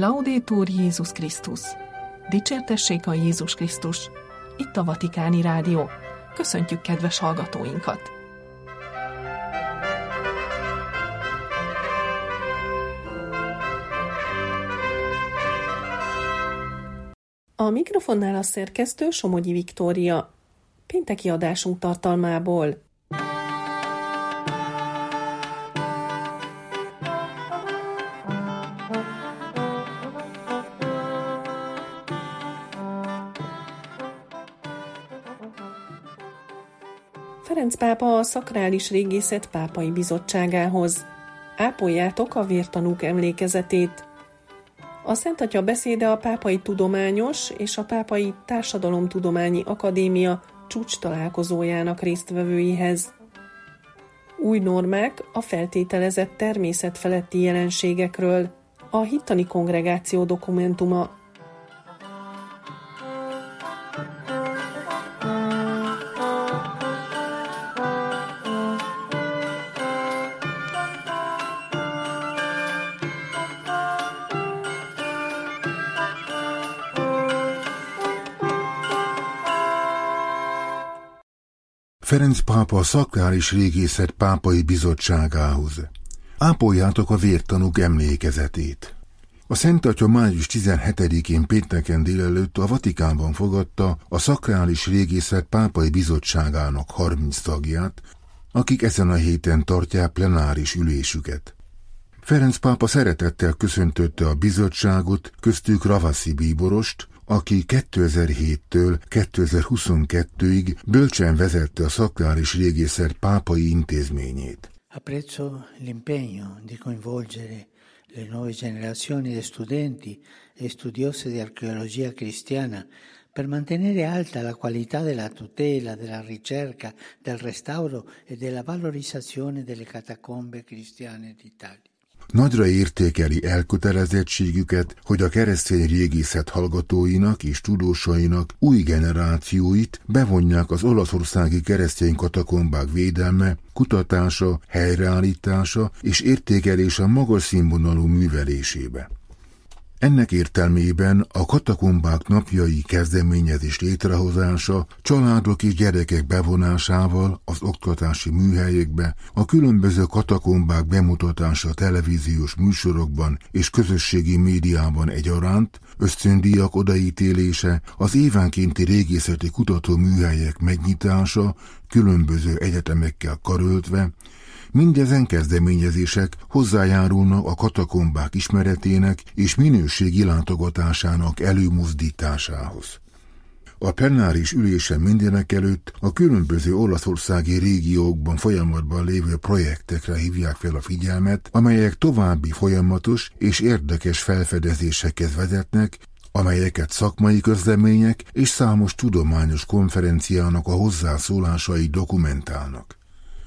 Laudetur Jézus Krisztus! Dicsértessék a Jézus Krisztus! Itt a Vatikáni Rádió. Köszöntjük kedves hallgatóinkat! A mikrofonnál a szerkesztő Somogyi Viktória. Pénteki adásunk tartalmából. Ferenc pápa a Szakrális Régészet Pápai Bizottságához. Ápoljátok a vértanúk emlékezetét. A Szent Atya beszéde a Pápai Tudományos és a Pápai Társadalomtudományi Akadémia csúcs találkozójának résztvevőihez. Új normák a feltételezett természetfeletti jelenségekről. A Hittani Kongregáció dokumentuma. Ferenc pápa a Szakrális Régészet Pápai Bizottságához. Ápoljátok a vértanúk emlékezetét. A Szent Atya május 17-én pénteken délelőtt a Vatikánban fogadta a Szakrális Régészet Pápai Bizottságának 30 tagját, akik ezen a héten tartják plenáris ülésüket. Ferenc pápa szeretettel köszöntötte a bizottságot, köztük Ravasi bíborost, aki 2007-től 2022-ig bölcsen vezette a Szakrális Régészet Pápai Intézményét. Apprezzo l'impegno di coinvolgere le nuove generazioni di studenti e studiosi di archeologia cristiana per mantenere alta la qualità della tutela, della ricerca, del restauro e della valorizzazione delle catacombe cristiane d'Italia. Nagyra értékeli elkötelezettségüket, hogy a keresztény régészet hallgatóinak és tudósainak új generációit bevonják az olaszországi keresztény katakombák védelme, kutatása, helyreállítása és értékelése magas színvonalú művelésébe. Ennek értelmében a katakombák napjai kezdeményezés létrehozása családok és gyerekek bevonásával az oktatási műhelyekbe, a különböző katakombák bemutatása televíziós műsorokban és közösségi médiában egyaránt, ösztöndíjak odaítélése, az évenkénti régészeti kutatóműhelyek megnyitása, különböző egyetemekkel karöltve, mindezen kezdeményezések hozzájárulnak a katakombák ismeretének és minőségi látogatásának előmozdításához. A plenáris ülésen mindenekelőtt a különböző olaszországi régiókban folyamatban lévő projektekre hívják fel a figyelmet, amelyek további folyamatos és érdekes felfedezésekhez vezetnek, amelyeket szakmai közlemények és számos tudományos konferenciának a hozzászólásai dokumentálnak.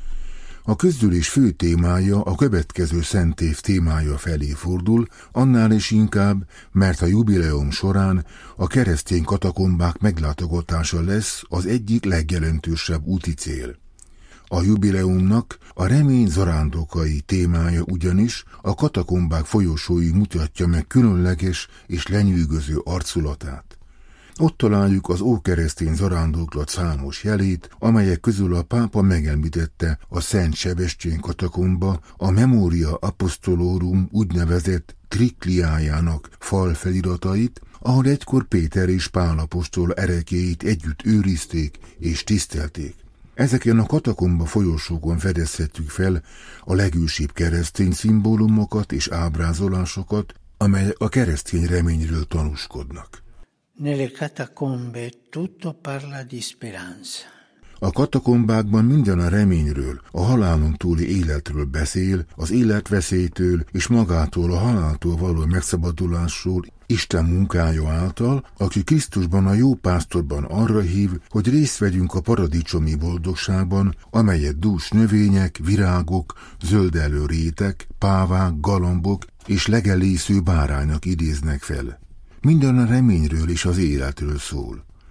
A közgyűlés fő témája a következő szentév témája felé fordul, annál is inkább, mert a jubileum során a keresztény katakombák meglátogatása lesz az egyik legjelentősebb úti cél. A jubileumnak a remény zarándokai témája ugyanis a katakombák folyosói mutatja meg különleges és lenyűgöző arculatát. Ott találjuk az ókeresztény zarándoklat számos jelét, amelyek közül a pápa megemlítette a Szent Sebestyén katakomba, a Memoria Apostolorum úgynevezett trikliájának falfeliratait, ahol egykor Péter és Pál apostol ereklyéit együtt őrizték és tisztelték. Ezeken a katakomba folyosókon fedezhetjük fel a legősibb keresztény szimbólumokat és ábrázolásokat, amelyek a keresztény reményről tanúskodnak. Nelle catacombe tutto parla di speranza. A katakombákban minden a reményről, a halálon túli életről beszél, az életveszélytől és magától a haláltól való megszabadulásról Isten munkája által, aki Krisztusban a jó pásztorban arra hív, hogy részt vegyünk a paradicsomi boldogságban, amelyet dús növények, virágok, zöldelő rétek, pávák, galambok és legelésző bárányok idéznek fel. Minden a reményről és az életről szól.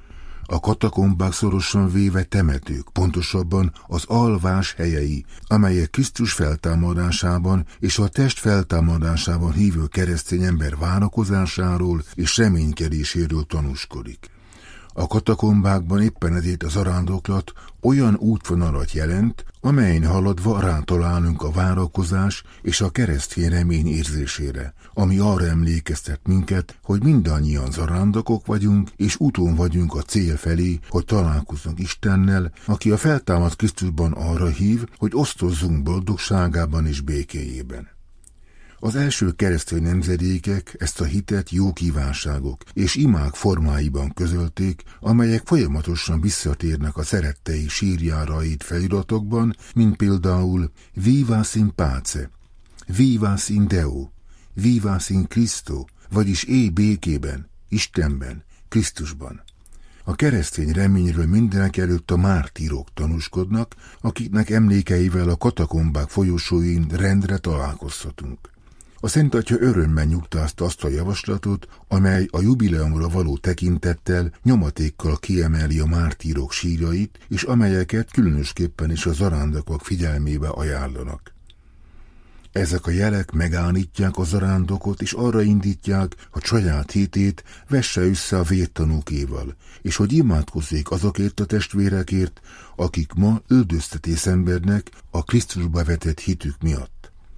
A katakombák szorosan véve temetők, pontosabban az alvás helyei, amelyek Krisztus feltámadásában és a test feltámadásában hívő keresztény ember várakozásáról és reménykedéséről tanúskodik. A katakombákban éppen ezért a zarándoklat olyan útvonalat jelent, amelyen haladva rátalálunk a várakozás és a keresztény remény érzésére, ami arra emlékeztet minket, hogy mindannyian zarándokok vagyunk, és úton vagyunk a cél felé, hogy találkozzunk Istennel, aki a feltámadt Krisztusban arra hív, hogy osztozzunk boldogságában és békéjében. Az első keresztény nemzedékek ezt a hitet jó kívánságok és imák formáiban közölték, amelyek folyamatosan visszatérnek a szerettei sírjára írt feliratokban, mint például Vivas in pace, Vivas in Deo, Vivas in Christo, vagyis élj békében, Istenben, Krisztusban. A keresztény reményről mindenekelőtt a mártírok tanúskodnak, akiknek emlékeivel a katakombák folyosóin rendre találkozhatunk. A Szent Atya örömmel nyugtázta azt a javaslatot, amely a jubileumra való tekintettel nyomatékkal kiemeli a mártírok sírjait, és amelyeket különösképpen is a zarándokok figyelmébe ajánlanak. Ezek a jelek megállítják a zarándokot, és arra indítják, hogy saját hitét vesse össze a vértanúkéval, és hogy imádkozzék azokért a testvérekért, akik ma üldöztetés szenvednek a Krisztusba vetett hitük miatt.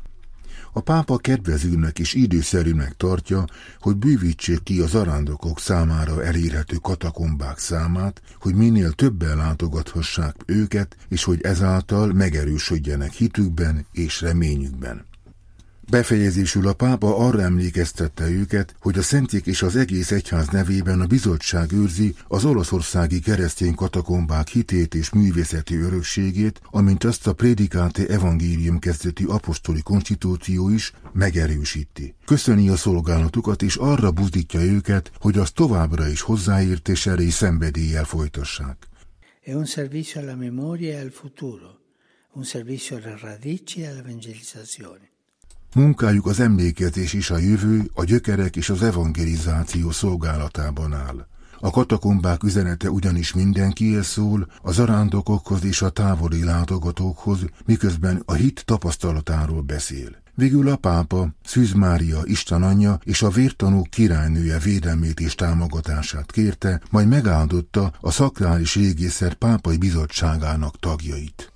A pápa kedvezőnek és időszerűnek tartja, hogy bővítsék ki a zarándokok számára elérhető katakombák számát, hogy minél többen látogathassák őket, és hogy ezáltal megerősödjenek hitükben és reményükben. Befejezésül a pápa arra emlékeztette őket, hogy a szentek és az egész egyház nevében a bizottság őrzi az olaszországi keresztény katakombák hitét és művészeti örökségét, amint azt a Predicate Evangelium kezdetű apostoli konstitúció is megerősíti. Köszöni a szolgálatukat és arra buzdítja őket, hogy azt továbbra is hozzáértéssel és szenvedéllyel folytassák. È un servizio alla memoria e al futuro, un servizio alle radici e all'evangelizzazione. Munkájuk az emlékezés és a jövő, a gyökerek és az evangelizáció szolgálatában áll. A katakombák üzenete ugyanis mindenkihez szól, a zarándokokhoz és a távoli látogatókhoz, miközben a hit tapasztalatáról beszél. Végül a pápa Szűz Mária Isten anyja és a vértanúk királynője védelmét és támogatását kérte, majd megáldotta a szakrális régészet pápai bizottságának tagjait.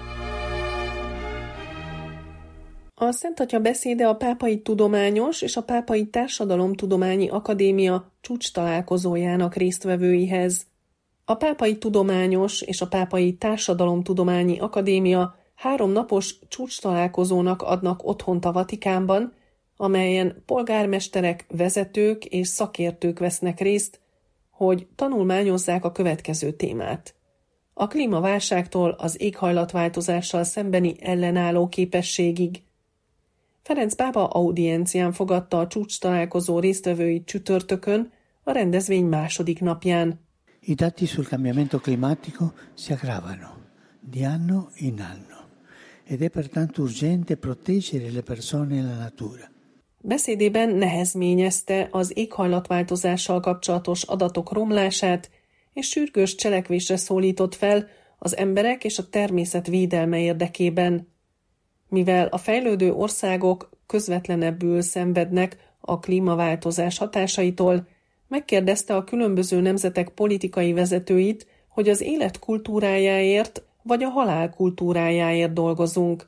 A Szent Atya beszéde a Pápai Tudományos és a Pápai Társadalomtudományi Akadémia csúcstalálkozójának résztvevőihez. A Pápai Tudományos és a Pápai Társadalomtudományi Akadémia 3 napos csúcstalálkozónak adnak otthont a Vatikánban, amelyen polgármesterek, vezetők és szakértők vesznek részt, hogy tanulmányozzák a következő témát. A klímaválságtól az éghajlatváltozással szembeni ellenálló képességig. Ferenc pápa audiencián fogadta a csúcstalálkozó résztvevőit csütörtökön, a rendezvény második napján. I dati sul cambiamento climatico si aggravano di anno in anno ed è pertanto urgente proteggere le persone e la natura. Beszédében nehezményezte az éghajlatváltozással kapcsolatos adatok romlását, és sürgős cselekvésre szólított fel az emberek és a természet védelme érdekében. Mivel a fejlődő országok közvetlenebbül szenvednek a klímaváltozás hatásaitól, megkérdezte a különböző nemzetek politikai vezetőit, hogy az élet kultúrájáért vagy a halál kultúrájáért dolgozunk.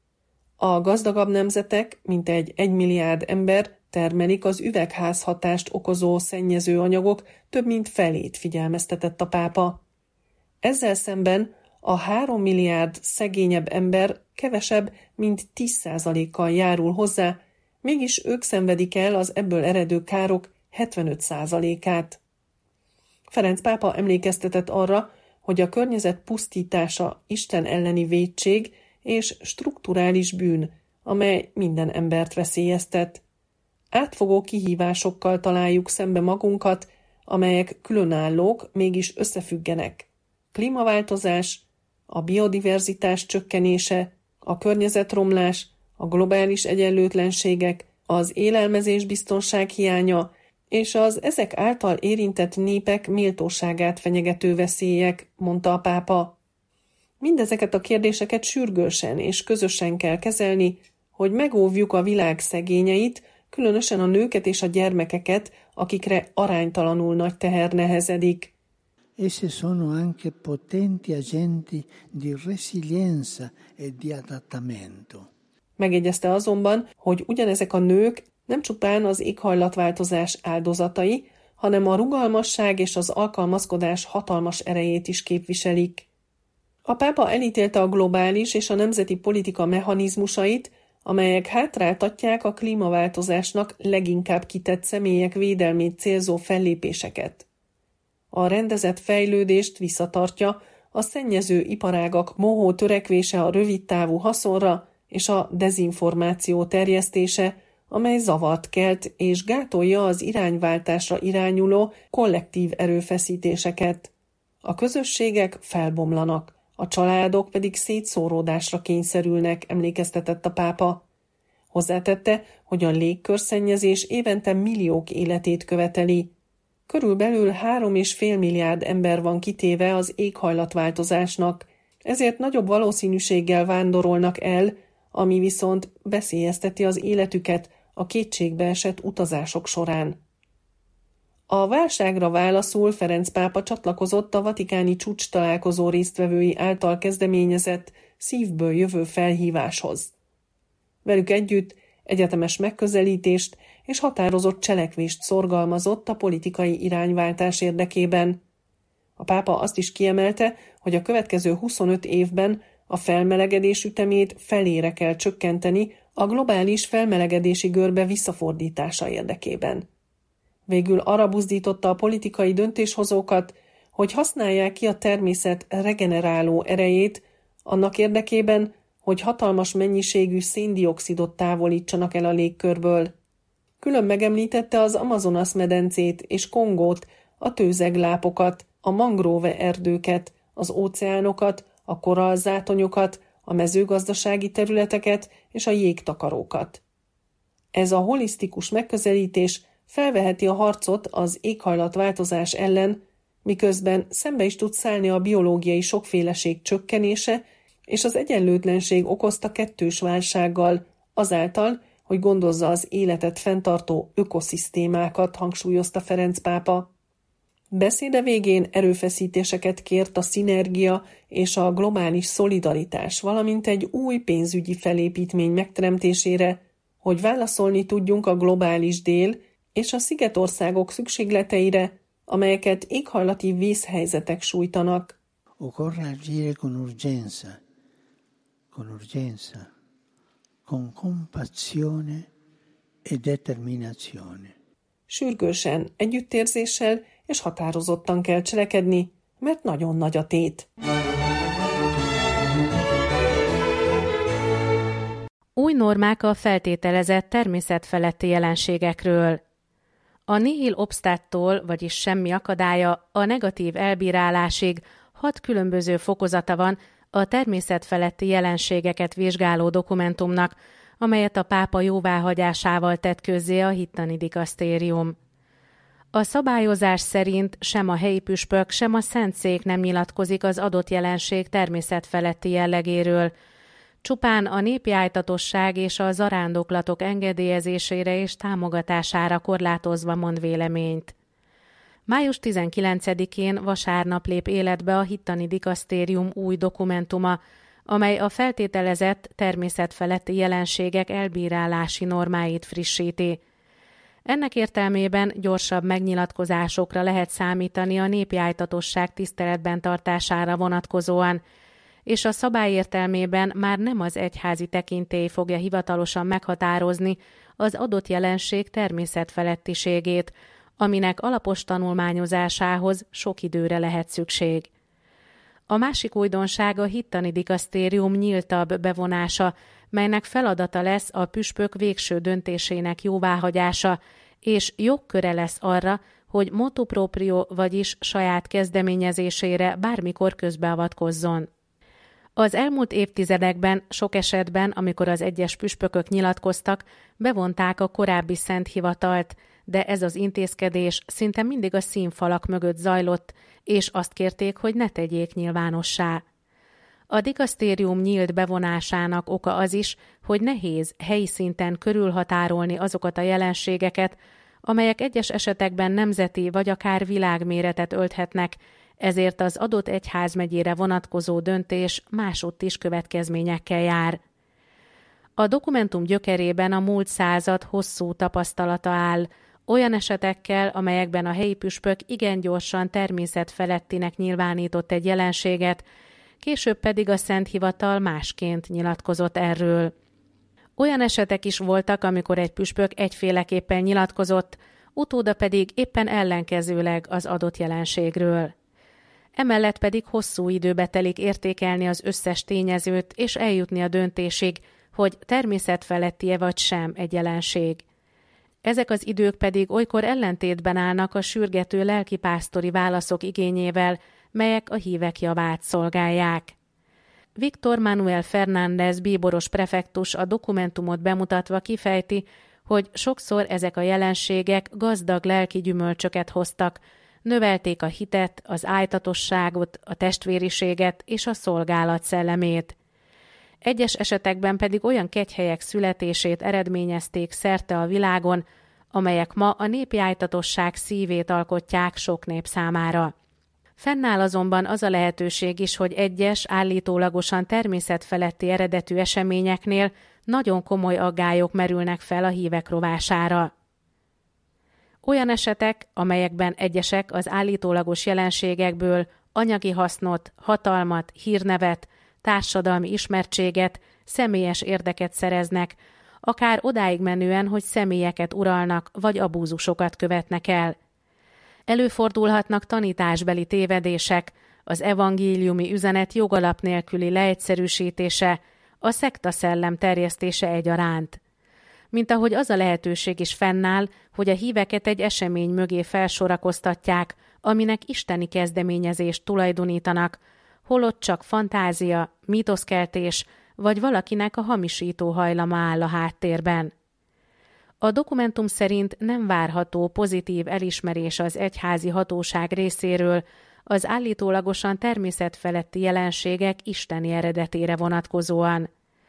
A gazdagabb nemzetek, mintegy 1 milliárd ember termelik az üvegházhatást okozó szennyező anyagok több mint felét, figyelmeztetett a pápa. Ezzel szemben a 3 milliárd szegényebb ember kevesebb, mint 10%-kal járul hozzá, mégis ők szenvedik el az ebből eredő károk 75%-át. Ferenc pápa emlékeztetett arra, hogy a környezet pusztítása Isten elleni vétség és strukturális bűn, amely minden embert veszélyeztet. Átfogó kihívásokkal találjuk szembe magunkat, amelyek különállók, mégis összefüggenek. Klímaváltozás, a biodiverzitás csökkenése, a környezetromlás, a globális egyenlőtlenségek, az élelmezés biztonság hiánya és az ezek által érintett népek méltóságát fenyegető veszélyek, mondta a pápa. Mindezeket a kérdéseket sürgősen és közösen kell kezelni, hogy megóvjuk a világ szegényeit, különösen a nőket és a gyermekeket, akikre aránytalanul nagy teher nehezedik. Esse sono anche potenti agenti di resilienza e di adattamento. Megjegyezte azonban, hogy ugyanezek a nők nem csupán az éghajlatváltozás áldozatai, hanem a rugalmasság és az alkalmazkodás hatalmas erejét is képviselik. A pápa elítélte a globális és a nemzeti politika mechanizmusait, amelyek hátráltatják a klímaváltozásnak leginkább kitett személyek védelmét célzó fellépéseket. A rendezett fejlődést visszatartja a szennyező iparágak mohó törekvése a rövidtávú haszonra és a dezinformáció terjesztése, amely zavart kelt és gátolja az irányváltásra irányuló kollektív erőfeszítéseket. A közösségek felbomlanak, a családok pedig szétszóródásra kényszerülnek, emlékeztetett a pápa. Hozzátette, hogy a légkörszennyezés évente milliók életét követeli. Körülbelül 3,5 milliárd ember van kitéve az éghajlatváltozásnak, ezért nagyobb valószínűséggel vándorolnak el, ami viszont veszélyezteti az életüket a kétségbeesett utazások során. A válságra válaszul Ferenc pápa csatlakozott a vatikáni csúcstalálkozó résztvevői által kezdeményezett szívből jövő felhíváshoz. Velük együtt egyetemes megközelítést és határozott cselekvést szorgalmazott a politikai irányváltás érdekében. A pápa azt is kiemelte, hogy a következő 25 évben a felmelegedés ütemét felére kell csökkenteni a globális felmelegedési görbe visszafordítása érdekében. Végül arra buzdította a politikai döntéshozókat, hogy használják ki a természet regeneráló erejét annak érdekében, hogy hatalmas mennyiségű széndioxidot távolítsanak el a légkörből. Külön megemlítette az Amazonas-medencét és Kongót, a tőzeglápokat, a mangrove erdőket, az óceánokat, a korallzátonyokat, a mezőgazdasági területeket és a jégtakarókat. Ez a holisztikus megközelítés felveheti a harcot az éghajlatváltozás ellen, miközben szembe is tud szállni a biológiai sokféleség csökkenése és az egyenlőtlenség okozta kettős válsággal, azáltal, hogy gondozza az életet fenntartó ökoszisztémákat, hangsúlyozta Ferenc pápa. Beszéde végén erőfeszítéseket kért a szinergia és a globális szolidaritás, valamint egy új pénzügyi felépítmény megteremtésére, hogy válaszolni tudjunk a globális dél és a szigetországok szükségleteire, amelyeket éghajlati vészhelyzetek sújtanak. Occorre agire con urgenza, con compassione e determinazione. Sürgősen, együttérzéssel és határozottan kell cselekedni, mert nagyon nagy a tét. Új normák a feltételezett természetfeletti jelenségekről. A nihil obstattól, vagyis semmi akadálya, a negatív elbírálásig 6 különböző fokozata van a természetfeletti jelenségeket vizsgáló dokumentumnak, amelyet a pápa jóváhagyásával tett közzé a hittani dikasztérium. A szabályozás szerint sem a helyi püspök, sem a szentszék nem nyilatkozik az adott jelenség természetfeletti jellegéről, csupán a népi ájtatosság és a zarándoklatok engedélyezésére és támogatására korlátozva mond véleményt. Május 19-én vasárnap lép életbe a hittani dikasztérium új dokumentuma, amely a feltételezett természetfeletti jelenségek elbírálási normáit frissíti. Ennek értelmében gyorsabb megnyilatkozásokra lehet számítani a népi ájtatosság tiszteletben tartására vonatkozóan, és a szabály értelmében már nem az egyházi tekintély fogja hivatalosan meghatározni az adott jelenség természetfelettiségét, aminek alapos tanulmányozásához sok időre lehet szükség. A másik újdonság a hittani dikasztérium nyíltabb bevonása, melynek feladata lesz a püspök végső döntésének jóváhagyása, és jogköre lesz arra, hogy motu proprio, vagyis saját kezdeményezésére bármikor közbeavatkozzon. Az elmúlt évtizedekben sok esetben, amikor az egyes püspökök nyilatkoztak, bevonták a korábbi szent hivatalt, de ez az intézkedés szinte mindig a színfalak mögött zajlott, és azt kérték, hogy ne tegyék nyilvánossá. A dikasztérium nyílt bevonásának oka az is, hogy nehéz helyi szinten körülhatárolni azokat a jelenségeket, amelyek egyes esetekben nemzeti vagy akár világméretet ölthetnek, ezért az adott egyházmegyére vonatkozó döntés másutt is következményekkel jár. A dokumentum gyökerében a múlt század hosszú tapasztalata áll, olyan esetekkel, amelyekben a helyi püspök igen gyorsan természetfelettinek nyilvánított egy jelenséget, később pedig a Szent Hivatal másként nyilatkozott erről. Olyan esetek is voltak, amikor egy püspök egyféleképpen nyilatkozott, utóda pedig éppen ellenkezőleg az adott jelenségről. Emellett pedig hosszú időbe telik értékelni az összes tényezőt és eljutni a döntésig, hogy természetfeletti-e vagy sem egy jelenség. Ezek az idők pedig olykor ellentétben állnak a sürgető lelkipásztori válaszok igényével, melyek a hívek javát szolgálják. Víctor Manuel Fernández bíboros prefektus a dokumentumot bemutatva kifejti, hogy sokszor ezek a jelenségek gazdag lelki gyümölcsöket hoztak, növelték a hitet, az ájtatosságot, a testvériséget és a szolgálat szellemét. Egyes esetekben pedig olyan kegyhelyek születését eredményezték szerte a világon, amelyek ma a népi ájtatosság szívét alkotják sok nép számára. Fennáll azonban az a lehetőség is, hogy egyes, állítólagosan természetfeletti eredetű eseményeknél nagyon komoly aggályok merülnek fel a hívek rovására. Olyan esetek, amelyekben egyesek az állítólagos jelenségekből anyagi hasznot, hatalmat, hírnevet, társadalmi ismertséget, személyes érdeket szereznek, akár odáig menően, hogy személyeket uralnak vagy abúzusokat követnek el. Előfordulhatnak tanításbeli tévedések, az evangéliumi üzenet jogalap nélküli leegyszerűsítése, a szektaszellem terjesztése egyaránt. Mint ahogy az a lehetőség is fennáll, hogy a híveket egy esemény mögé felsorakoztatják, aminek isteni kezdeményezést tulajdonítanak, holott csak fantázia, mítoszkeltés, vagy valakinek a hamisító hajlama áll a háttérben. A dokumentum szerint nem várható pozitív elismerés az egyházi hatóság részéről az állítólagosan természetfeletti jelenségek isteni eredetére vonatkozóan.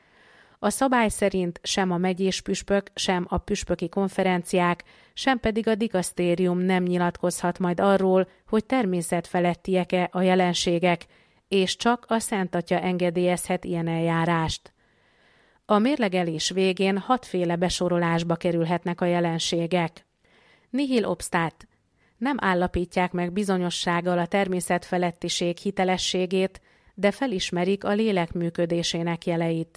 A szabály szerint sem a megyés püspök, sem a püspöki konferenciák, sem pedig a dikasztérium nem nyilatkozhat majd arról, hogy természetfelettiek-e a jelenségek, és csak a Szent Atya engedélyezhet ilyen eljárást. A mérlegelés végén 6 féle besorolásba kerülhetnek a jelenségek. Nihil obstat. Nem állapítják meg bizonyossággal a természetfelettiség hitelességét, de felismerik a lélek működésének jeleit.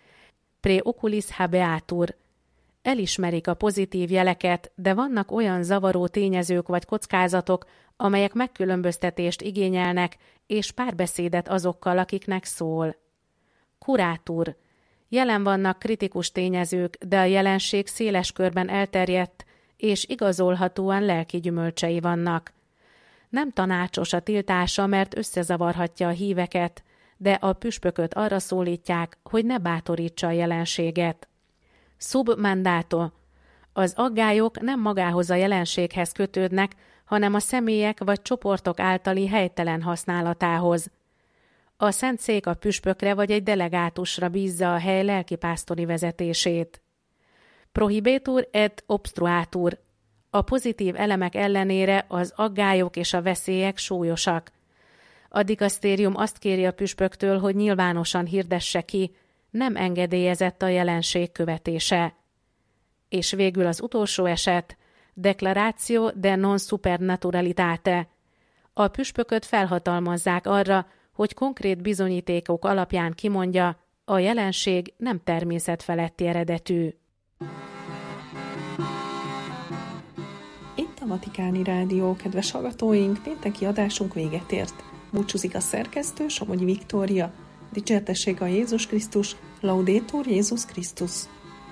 Pre oculis habeatur. Elismerik a pozitív jeleket, de vannak olyan zavaró tényezők vagy kockázatok, amelyek megkülönböztetést igényelnek, és párbeszédet azokkal, akiknek szól. Kurátur. Jelen vannak kritikus tényezők, de a jelenség széles körben elterjedt, és igazolhatóan lelki gyümölcsei vannak. Nem tanácsos a tiltása, mert összezavarhatja a híveket, de a püspököt arra szólítják, hogy ne bátorítsa a jelenséget. Sub mandato. Az aggályok nem magához a jelenséghez kötődnek, hanem a személyek vagy csoportok általi helytelen használatához. A Szent Szék a püspökre vagy egy delegátusra bízza a hely lelkipásztori vezetését. Prohibetur et obstruatur. A pozitív elemek ellenére az aggályok és a veszélyek súlyosak. A dikasztérium azt kéri a püspöktől, hogy nyilvánosan hirdesse ki, nem engedélyezett a jelenség követése. És végül az utolsó eset, declaratio de non supernaturalitate. A püspököt felhatalmazzák arra, hogy konkrét bizonyítékok alapján kimondja, a jelenség nem természetfeletti eredetű. Itt a Vatikáni Rádió, kedves hallgatóink, pénteki adásunk véget ért. Búcsúzik a szerkesztő, Somogyi Viktória. Dicsértessége a Jézus Krisztus, Laudetur Jézus Krisztus.